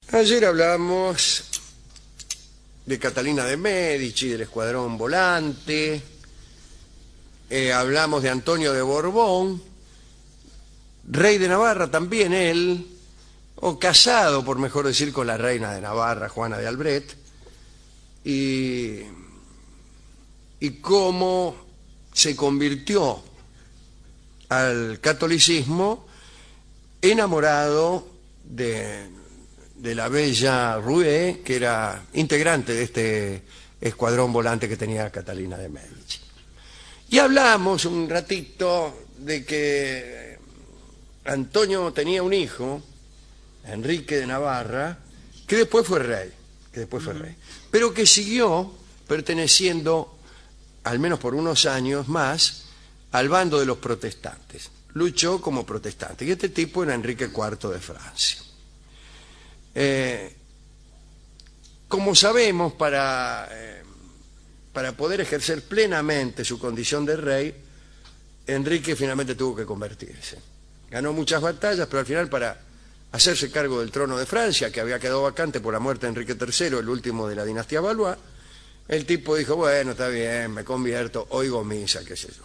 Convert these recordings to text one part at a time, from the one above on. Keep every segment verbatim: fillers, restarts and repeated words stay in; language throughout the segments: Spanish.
Ayer hablamos de Catalina de Médici, del Escuadrón Volante, eh, hablamos de Antonio de Borbón, rey de Navarra también él, o casado, por mejor decir, con la reina de Navarra, Juana de Albret, y, y cómo se convirtió al catolicismo enamorado de, de la bella Rouet, que era integrante de este escuadrón volante que tenía Catalina de Médici. Y hablamos un ratito de que Antonio tenía un hijo, Enrique de Navarra, que después fue rey, que después fue rey, pero que siguió perteneciendo, al menos por unos años más, al bando de los protestantes. Luchó como protestante. Y este tipo era Enrique cuarto de Francia. Eh, como sabemos, para, eh, para poder ejercer plenamente su condición de rey, Enrique finalmente tuvo que convertirse. Ganó muchas batallas, pero al final, para hacerse cargo del trono de Francia, que había quedado vacante por la muerte de Enrique tercero, el último de la dinastía Valois, el tipo dijo, bueno, está bien, me convierto, oigo misa, qué sé yo.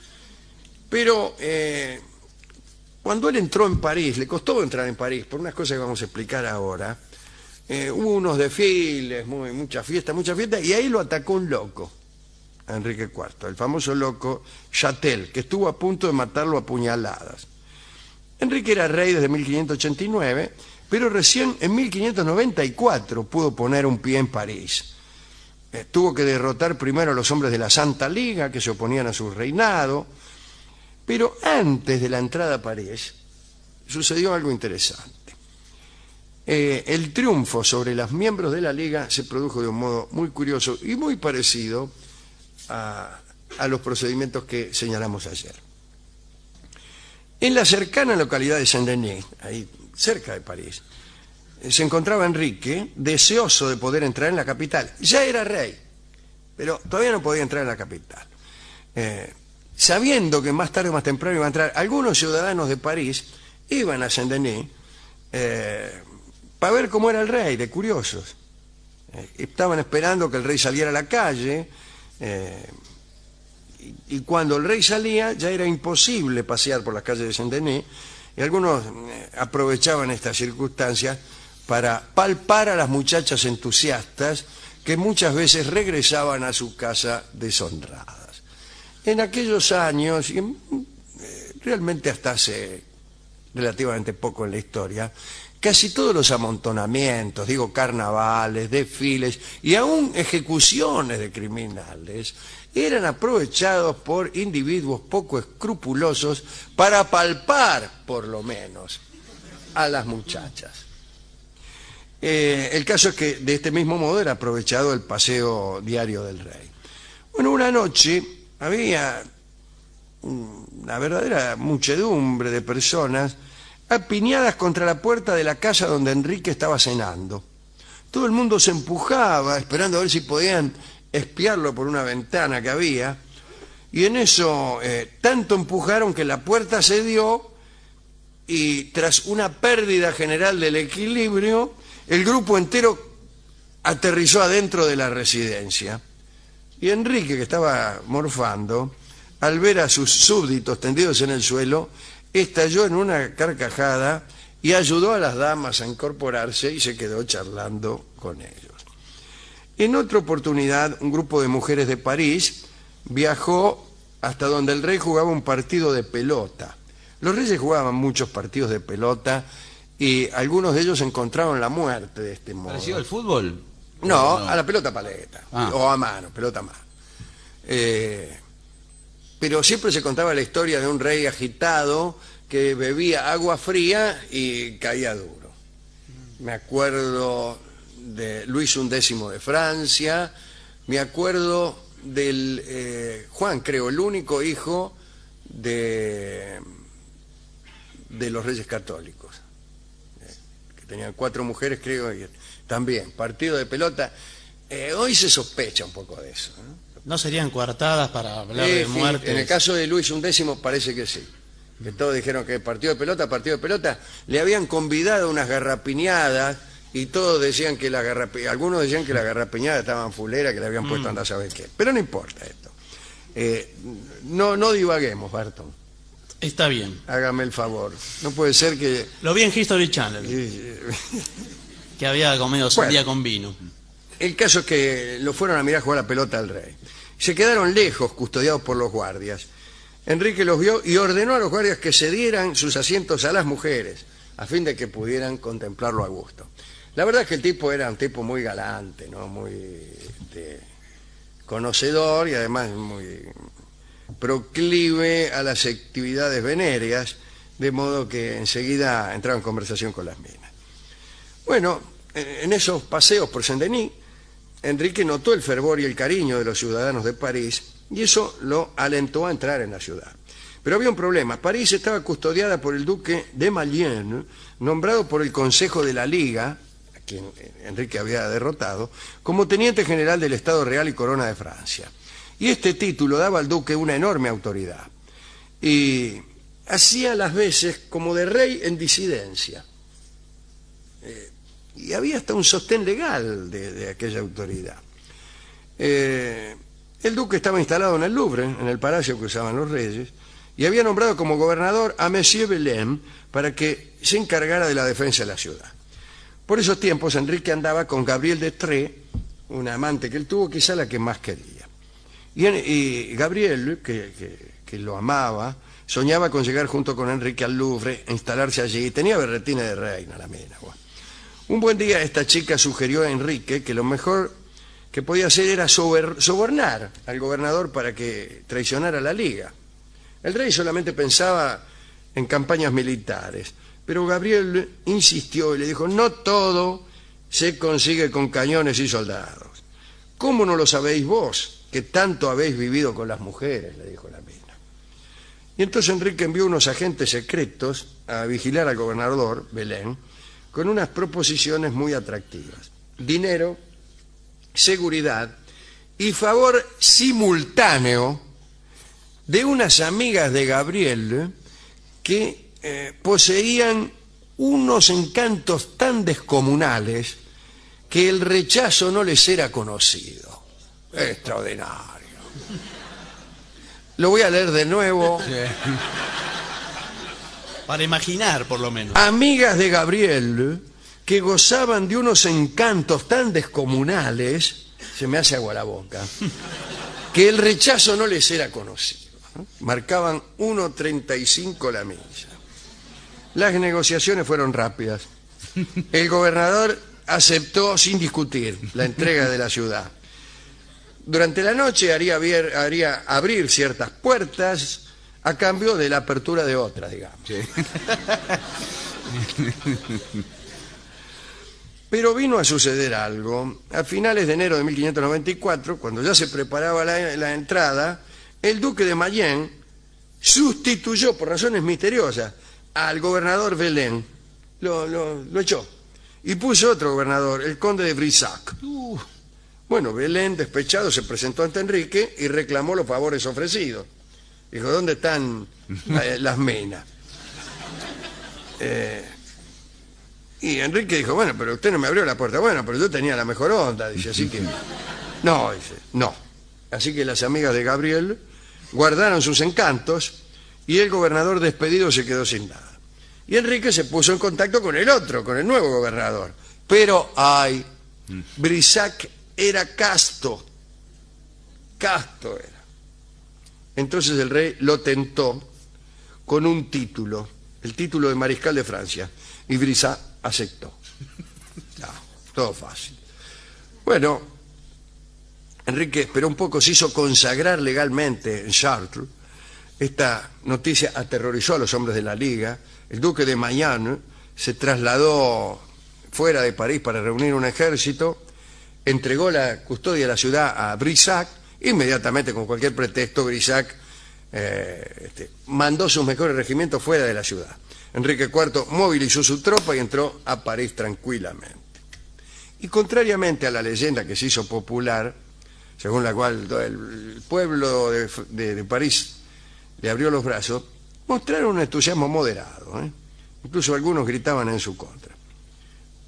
Pero eh, cuando él entró en París, le costó entrar en París, por unas cosas que vamos a explicar ahora, eh, hubo unos desfiles, muy, mucha fiesta, mucha fiesta, y ahí lo atacó un loco, a Enrique cuarto, el famoso loco Chatel, que estuvo a punto de matarlo a puñaladas. Enrique era rey desde mil quinientos ochenta y nueve, pero recién en mil quinientos noventa y cuatro pudo poner un pie en París. Eh, tuvo que derrotar primero a los hombres de la Santa Liga, que se oponían a su reinado, pero antes de la entrada a París sucedió algo interesante. Eh, el triunfo sobre los miembros de la Liga se produjo de un modo muy curioso y muy parecido a, a los procedimientos que señalamos ayer. En la cercana localidad de Saint-Denis, ahí cerca de París, se encontraba Enrique, deseoso de poder entrar en la capital. Ya era rey, pero todavía no podía entrar en la capital. Eh, sabiendo que más tarde o más temprano iban a entrar algunos ciudadanos de París, iban a Saint-Denis eh, para ver cómo era el rey, de curiosos. Eh, estaban esperando que el rey saliera a la calle, eh, y, y cuando el rey salía ya era imposible pasear por las calles de Saint-Denis, y algunos eh, aprovechaban estas circunstancias para palpar a las muchachas entusiastas que muchas veces regresaban a su casa deshonradas. En aquellos años, y eh, realmente hasta hace relativamente poco en la historia, casi todos los amontonamientos, digo carnavales, desfiles y aún ejecuciones de criminales, eran aprovechados por individuos poco escrupulosos para palpar, por lo menos, a las muchachas. Eh, el caso es que de este mismo modo era aprovechado el paseo diario del rey. Bueno, una noche había una verdadera muchedumbre de personas apiñadas contra la puerta de la casa donde Enrique estaba cenando. Todo el mundo se empujaba, esperando a ver si podían espiarlo por una ventana que había, y en eso eh, tanto empujaron que la puerta cedió, y tras una pérdida general del equilibrio, el grupo entero aterrizó adentro de la residencia. Y Enrique, que estaba morfando, al ver a sus súbditos tendidos en el suelo, estalló en una carcajada y ayudó a las damas a incorporarse y se quedó charlando con ellos. En otra oportunidad, un grupo de mujeres de París viajó hasta donde el rey jugaba un partido de pelota. Los reyes jugaban muchos partidos de pelota y algunos de ellos encontraron la muerte de este modo. ¿Parecido al fútbol? No, no, a la pelota paleta, ah. o a mano, pelota a mano. Eh, pero siempre se contaba la historia de un rey agitado que bebía agua fría y caía duro. Me acuerdo de Luis undécimo de Francia, me acuerdo del eh, Juan, creo, el único hijo de, de los reyes católicos, eh, que tenían cuatro mujeres, creo, y también, partido de pelota. Eh, hoy se sospecha un poco de eso, ¿no? ¿No serían coartadas para hablar Eh, de sí, muertes? en el caso de Luis undécimo parece que sí. Que todos dijeron que partido de pelota, partido de pelota. Le habían convidado unas garrapiñadas y todos decían que la garrape... algunos decían que la garrapeñada estaban fulera, que le habían puesto Mm. andar a saber qué. Pero no importa esto. Eh, no, no divaguemos, Barton. Está bien. Hágame el favor. No puede ser que... Lo vi en History Channel, que había comido sandía Bueno. con vino. El caso es que lo fueron a mirar jugar la pelota al rey. Se quedaron lejos, custodiados por los guardias. Enrique los vio y ordenó a los guardias que cedieran sus asientos a las mujeres, a fin de que pudieran contemplarlo a gusto. La verdad es que el tipo era un tipo muy galante, ¿no? Muy este, conocedor y además muy proclive a las actividades venéreas, de modo que enseguida entraba en conversación con las minas. Bueno, en esos paseos por Saint-Denis, Enrique notó el fervor y el cariño de los ciudadanos de París y eso lo alentó a entrar en la ciudad. Pero había un problema. París estaba custodiada por el duque de Mayenne, nombrado por el Consejo de la Liga, a quien Enrique había derrotado, como teniente general del Estado Real y Corona de Francia. Y este título daba al duque una enorme autoridad. Y hacía las veces como de rey en disidencia. Eh, y había hasta un sostén legal de, de aquella autoridad. Eh, el duque estaba instalado en el Louvre, en el palacio que usaban los reyes, y había nombrado como gobernador a Monsieur Belem para que se encargara de la defensa de la ciudad. Por esos tiempos Enrique andaba con Gabriel de Tré, una amante que él tuvo, quizá la que más quería. Y, y Gabriel, que, que, que lo amaba, soñaba con llegar junto con Enrique al Louvre, e instalarse allí. Tenía berretina de reina la mina. Bueno. Un buen día esta chica sugirió a Enrique que lo mejor que podía hacer era sobornar al gobernador para que traicionara la Liga. El rey solamente pensaba en campañas militares, pero Gabriel insistió y le dijo: no todo se consigue con cañones y soldados. ¿Cómo no lo sabéis vos, que tanto habéis vivido con las mujeres?, le dijo la mina. Y entonces Enrique envió unos agentes secretos a vigilar al gobernador, Belén, con unas proposiciones muy atractivas: dinero, seguridad y favor simultáneo de unas amigas de Gabriel que eh, poseían unos encantos tan descomunales que el rechazo no les era conocido. Extraordinario. Lo voy a leer de nuevo. Sí. Para imaginar, por lo menos. Amigas de Gabriel que gozaban de unos encantos tan descomunales, se me hace agua la boca, que el rechazo no les era conocido. Marcaban uno treinta y cinco la milla. Las negociaciones fueron rápidas. El gobernador aceptó sin discutir la entrega de la ciudad. Durante la noche haría, haber, haría abrir ciertas puertas a cambio de la apertura de otras, digamos. Sí. Pero vino a suceder algo. A finales de enero de mil quinientos noventa y cuatro, cuando ya se preparaba la, la entrada, el duque de Mayenne sustituyó por razones misteriosas al gobernador Belén, lo, lo, lo echó, y puso otro gobernador, el conde de Brissac. Uh. Bueno, Belén, despechado, se presentó ante Enrique y reclamó los favores ofrecidos. Dijo: ¿dónde están eh, las menas? Eh, y Enrique dijo: bueno, pero usted no me abrió la puerta. Bueno, pero yo tenía la mejor onda, dice, así que... No, dice, no. Así que las amigas de Gabriel guardaron sus encantos y el gobernador despedido se quedó sin nada. Y Enrique se puso en contacto con el otro, con el nuevo gobernador. Pero, ay, Brissac era casto. Casto era. Entonces el rey lo tentó con un título, el título de mariscal de Francia, y Brissac aceptó. No, todo fácil. Bueno, Enrique esperó un poco, se hizo consagrar legalmente en Chartres. Esta noticia aterrorizó a los hombres de la Liga. El duque de Mayenne se trasladó fuera de París para reunir un ejército, entregó la custodia de la ciudad a Brissac. Inmediatamente, con cualquier pretexto, Brissac eh, este, mandó sus mejores regimientos fuera de la ciudad. Enrique cuarto movilizó su tropa y entró a París tranquilamente. Y contrariamente a la leyenda que se hizo popular, según la cual el pueblo de, de, de París le abrió los brazos, mostraron un entusiasmo moderado, ¿eh? Incluso algunos gritaban en su contra.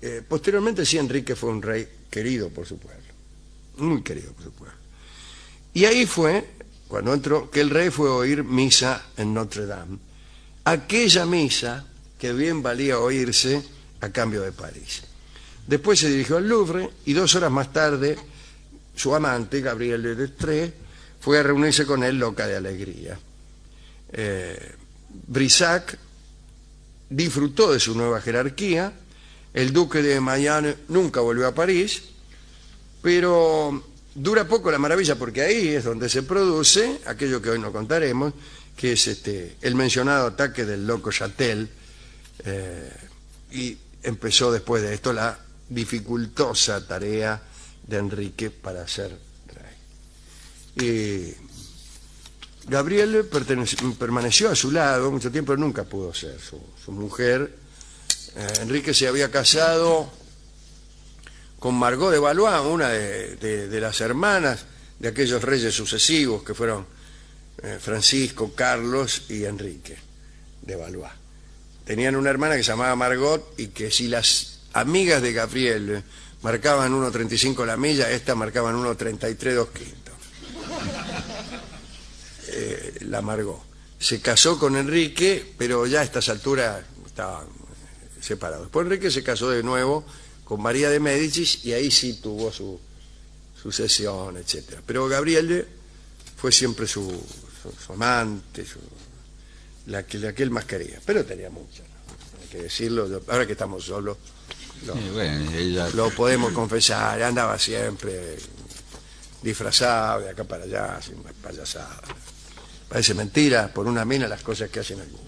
eh, posteriormente sí, Enrique fue un rey querido por su pueblo, muy querido por su pueblo. Y ahí fue, cuando entró, que el rey fue a oír misa en Notre Dame, aquella misa que bien valía oírse a cambio de París. Después se dirigió al Louvre y dos horas más tarde su amante, Gabrielle de Destrées, fue a reunirse con él loca de alegría. Eh, Brissac disfrutó de su nueva jerarquía. El duque de Mayenne nunca volvió a París, pero dura poco la maravilla, porque ahí es donde se produce aquello que hoy no contaremos, que es este, el mencionado ataque del loco Chatel, eh, y empezó después de esto la dificultosa tarea de Enrique para ser rey. Y Gabrielle permaneció a su lado mucho tiempo, pero nunca pudo ser su, su mujer. Eh, Enrique se había casado con Margot de Valois, una de, de, de las hermanas de aquellos reyes sucesivos que fueron eh, Francisco, Carlos y Enrique de Valois. Tenían una hermana que se llamaba Margot, y que si las amigas de Gabrielle marcaban uno treinta y cinco la milla, estas marcaban uno treinta y tres dos quintos. Eh, la Margot se casó con Enrique, pero ya a estas alturas estaban separados. Después Enrique se casó de nuevo con María de Médicis, y ahí sí tuvo su sucesión, etcétera. Pero Gabrielle fue siempre su, su, su amante, su, la, que, la que él más quería, pero tenía mucho, ¿no? Hay que decirlo, ahora que estamos solos lo, sí, bueno, ella... lo podemos confesar. Andaba siempre disfrazado de acá para allá, sin payasada. Parece mentira por una mina las cosas que hacen algunos.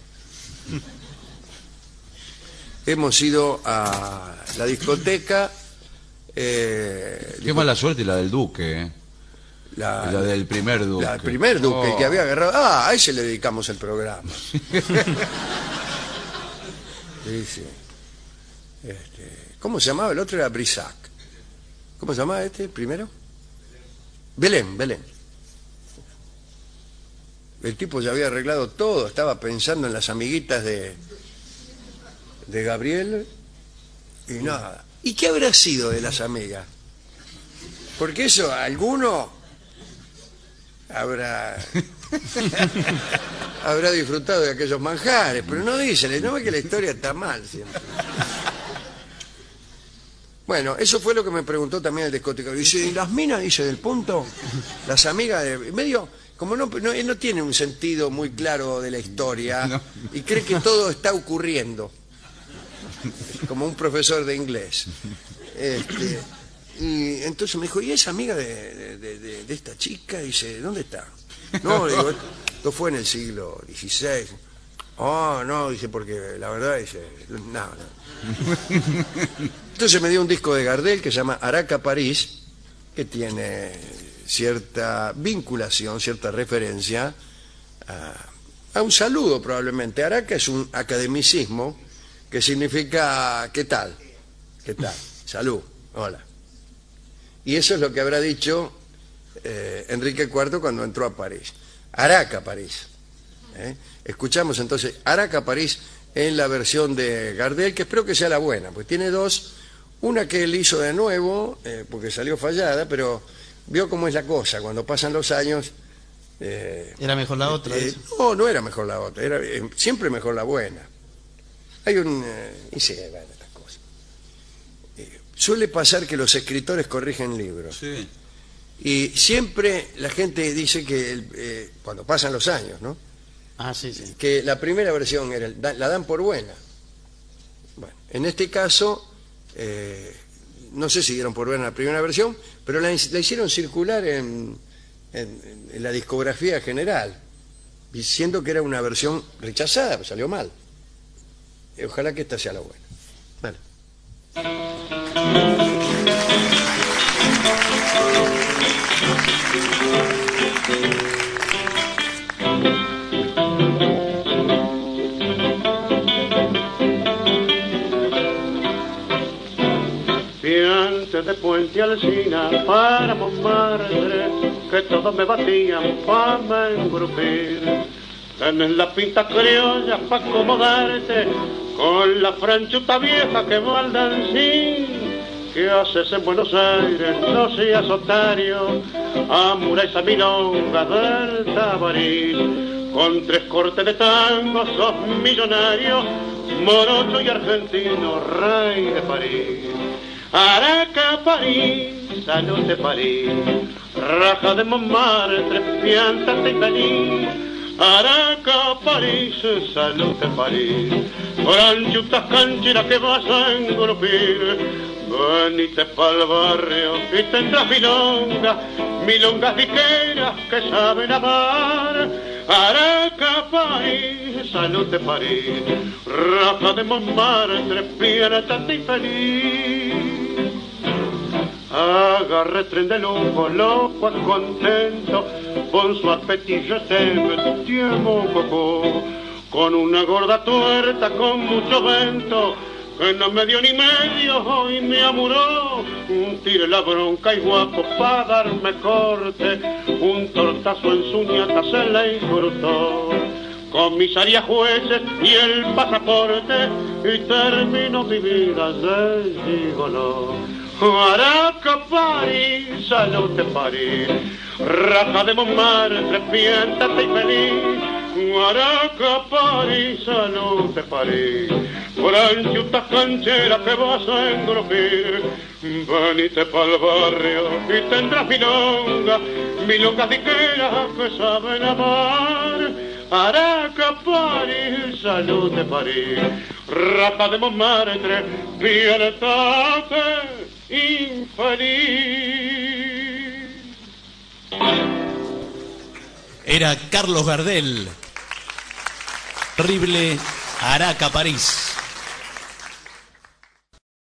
Hemos ido a la discoteca. Eh, Qué mala suerte la del duque, ¿eh? La, la del primer duque. La del primer duque, oh. que había agarrado. Ah, a ese le dedicamos el programa. Sí, sí. Este, ¿cómo se llamaba? El otro era Brissac. ¿Cómo se llamaba este primero? Belén, Belén. El tipo ya había arreglado todo, estaba pensando en las amiguitas de, de Gabriel y nada. ¿Y qué habrá sido de las amigas? Porque eso, alguno habrá habrá disfrutado de aquellos manjares, pero no dicen, no ve que la historia está mal siempre. Bueno, eso fue lo que me preguntó también el discotecario. Dice, ¿y las minas, dice, del punto? Las amigas de medio, como no, no, no tiene un sentido muy claro de la historia, no. Y cree que todo está ocurriendo, como un profesor de inglés. Este, y entonces me dijo, ¿y esa amiga de, de, de, de esta chica? Dice, ¿dónde está? No, le digo, esto fue en el siglo dieciséis. Oh, no, dice, porque la verdad, dice, no, no. Entonces me dio un disco de Gardel que se llama Araca París, que tiene cierta vinculación, cierta referencia a, a un saludo probablemente. Araca es un academicismo que significa ¿qué tal? ¿Qué tal? Salud, hola. Y eso es lo que habrá dicho eh, Enrique cuarto cuando entró a París. Araca París. ¿Eh? Escuchamos entonces Araca París en la versión de Gardel, que espero que sea la buena, pues tiene dos, una que él hizo de nuevo, eh, porque salió fallada, pero vio cómo es la cosa, cuando pasan los años... Eh, ¿Era mejor la otra? Eh, no, no era mejor la otra, era eh, siempre mejor la buena. Hay un... Eh, y sí, bueno, estas cosas. Eh, suele pasar que los escritores corrigen libros. Sí. Y siempre la gente dice que eh, cuando pasan los años, ¿no? Ah, sí, sí. Que la primera versión era, la dan por buena. Bueno, en este caso, eh, no sé si dieron por buena la primera versión, pero la, la hicieron circular en, en, en la discografía general, diciendo que era una versión rechazada, pues salió mal. Y ojalá que esta sea la buena. Vale. De Puente Alsina, páramos madre, que todos me batían pa' me engrupir. Tenés la pinta criolla pa' acomodarte con la franchuta vieja que va al dancín. ¿Qué haces en Buenos Aires? No seas otario. Amura esa milonga del Tabarís. Con tres cortes de tango sos millonario, morocho y argentino, rey de París. Araca, París, salud de París. Raja de Montmartre, piantante y feliz. Araca, París, salud de París. Franchutas cancheras que vas a engrupir. Venite pa'l barrio y tendrás milonga, milongas ligeras que saben amar. Araca, París, salud de París. Raja de Montmartre, piantante y feliz. Agarre tren de lujo, loco, contento, con su apetillo se metió coco, con una gorda tuerta, con mucho vento, que no me dio ni medio y me amuró. Un tire la bronca y guapo pa' darme corte, un tortazo en su ñata se le incrustó. Comisaría, jueces y el pasaporte, y termino mi vida de gigoló. Araca, París, salud de París. Raja de Montmartre, piéntate y feliz. Araca, París, salud de París. Franchutas cancheras que vas a engrupir. Venite pa'l barrio y tendrás milonga, milongas ligeras que saben amar. Araca, París, salud de París. Raja de Montmartre, piéntate infeliz. Era Carlos Gardel. Horrible Araca, París.